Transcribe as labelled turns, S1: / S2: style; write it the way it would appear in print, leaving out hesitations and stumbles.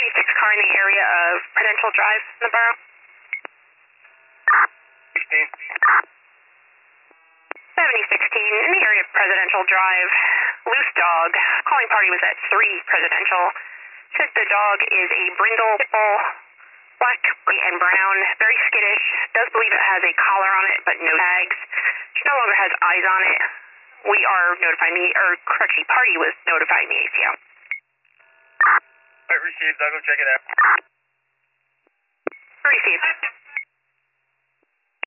S1: 76 car in the area of Prudential Drive in the borough.
S2: 16.
S1: 7016 in the area of Presidential Drive. Loose dog. Calling party was at 3 Presidential. Says the dog is a brindle bull, black and brown, very skittish. Does believe it has a collar on it, but no tags. She no longer has eyes on it. We are notifying party was notifying the ACO.
S2: Alright, received. I'll go check it out.
S1: Received.